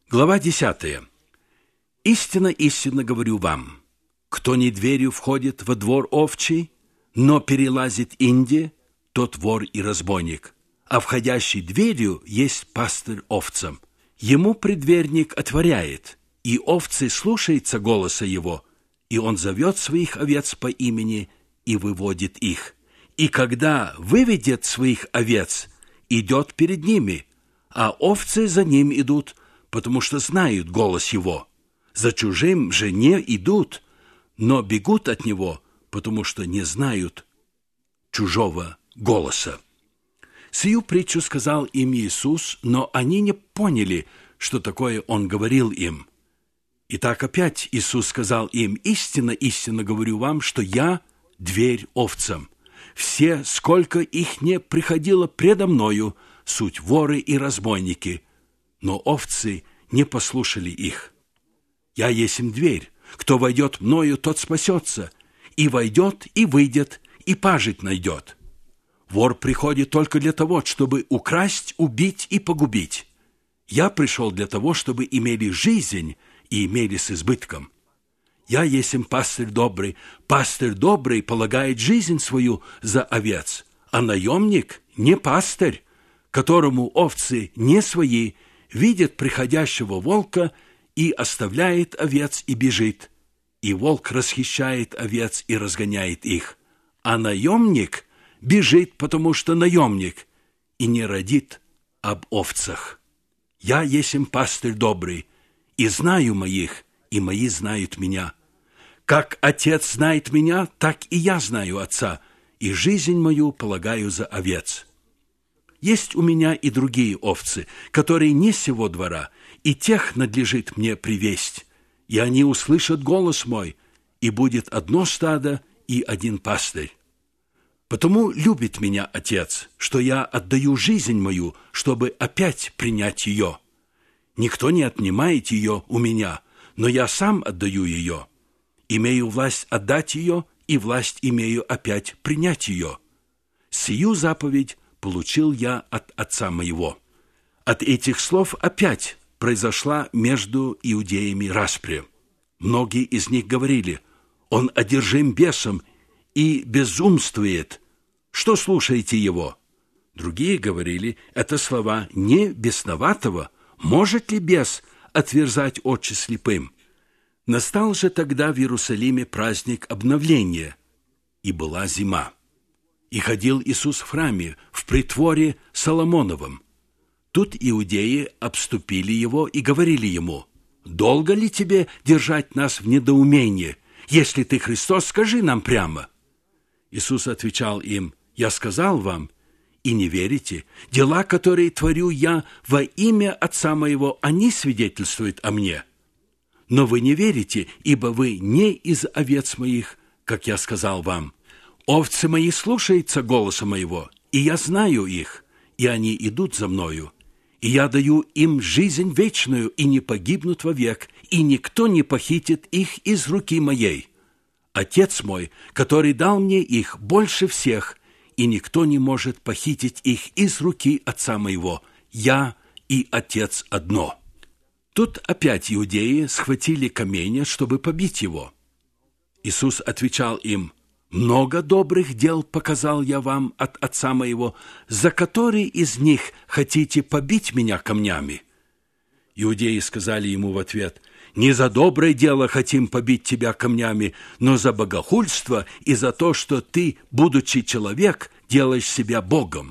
Глава 10. «Истинно, истинно говорю вам, кто не дверью входит во двор овчий, но перелазит инди, тот вор и разбойник, а входящий дверью есть пастырь овцам. Ему предверник отворяет, и овцы слушаются голоса его, и он зовет своих овец по имени и выводит их. И когда выведет своих овец, идет перед ними, а овцы за ним идут, потому что знают голос его. За чужим же не идут, но бегут от него, потому что не знают чужого голоса». Сию притчу сказал им Иисус, но они не поняли, что такое Он говорил им. Итак, опять Иисус сказал им: «Истинно, истинно говорю вам, что я – дверь овцам. Все, сколько их не приходило предо мною, суть воры и разбойники, но овцы не послушали их. Я есмь дверь, кто войдет мною, тот спасется, и войдет, и выйдет, и пажить найдет. Вор приходит только для того, чтобы украсть, убить и погубить. Я пришел для того, чтобы имели жизнь и имели с избытком. Я есмь пастырь добрый полагает жизнь свою за овец, а наемник не пастырь, которому овцы не свои, видит приходящего волка и оставляет овец и бежит, и волк расхищает овец и разгоняет их, а наемник бежит, потому что наемник, и не родит об овцах. Я есмь пастырь добрый, и знаю моих, и мои знают меня. Как Отец знает меня, так и я знаю Отца, и жизнь мою полагаю за овец. Есть у меня и другие овцы, которые не сего двора, и тех надлежит мне привесть, и они услышат голос мой, и будет одно стадо и один пастырь. Потому любит меня Отец, что я отдаю жизнь мою, чтобы опять принять ее. Никто не отнимает ее у меня, но я сам отдаю ее. Имею власть отдать ее, и власть имею опять принять ее. Сию заповедь получил я от Отца моего». От этих слов опять произошла между иудеями распря. Многие из них говорили: «Он одержим бесом и безумствует. Что слушаете его?» Другие говорили: «Это слова не бесноватого. Может ли бес отверзать очи слепым?» Настал же тогда в Иерусалиме праздник обновления, и была зима. И ходил Иисус в храме, в притворе Соломоновом. Тут иудеи обступили его и говорили ему: «Долго ли тебе держать нас в недоумении? Если ты Христос, скажи нам прямо». Иисус отвечал им: «Я сказал вам, и не верите. Дела, которые творю я во имя Отца моего, они свидетельствуют о мне. Но вы не верите, ибо вы не из овец моих, как я сказал вам. Овцы мои слушаются голоса моего, и я знаю их, и они идут за мною. И я даю им жизнь вечную, и не погибнут вовек, и никто не похитит их из руки моей. Отец мой, который дал мне их, больше всех, и никто не может похитить их из руки Отца моего. Я и Отец одно». Тут опять иудеи схватили камень, чтобы побить его. Иисус отвечал им: «Много добрых дел показал я вам от Отца моего, за которые из них хотите побить меня камнями?» Иудеи сказали ему в ответ: «Не за доброе дело хотим побить тебя камнями, но за богохульство и за то, что ты, будучи человек, делаешь себя Богом».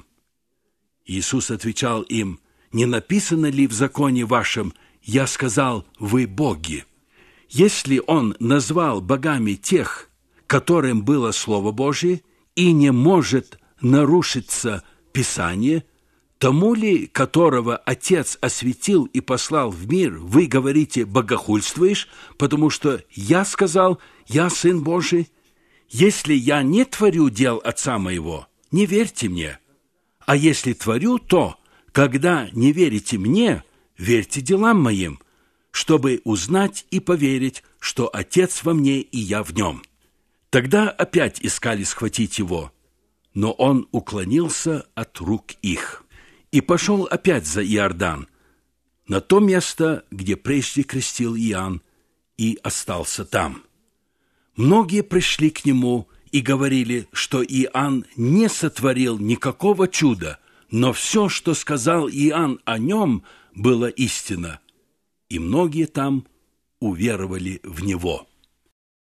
Иисус отвечал им: «Не написано ли в законе вашем: я сказал, вы боги?» Если он назвал богами тех, которым было Слово Божие, и не может нарушиться Писание, тому ли, которого Отец осветил и послал в мир, вы говорите: богохульствуешь, потому что я сказал, я Сын Божий? Если я не творю дел Отца моего, не верьте мне. А если творю, то, когда не верите мне, верьте делам моим, чтобы узнать и поверить, что Отец во мне и я в нем». Тогда опять искали схватить его, но он уклонился от рук их и пошел опять за Иордан, на то место, где прежде крестил Иоанн, и остался там. Многие пришли к нему и говорили, что Иоанн не сотворил никакого чуда, но все, что сказал Иоанн о нем, было истина, и многие там уверовали в него.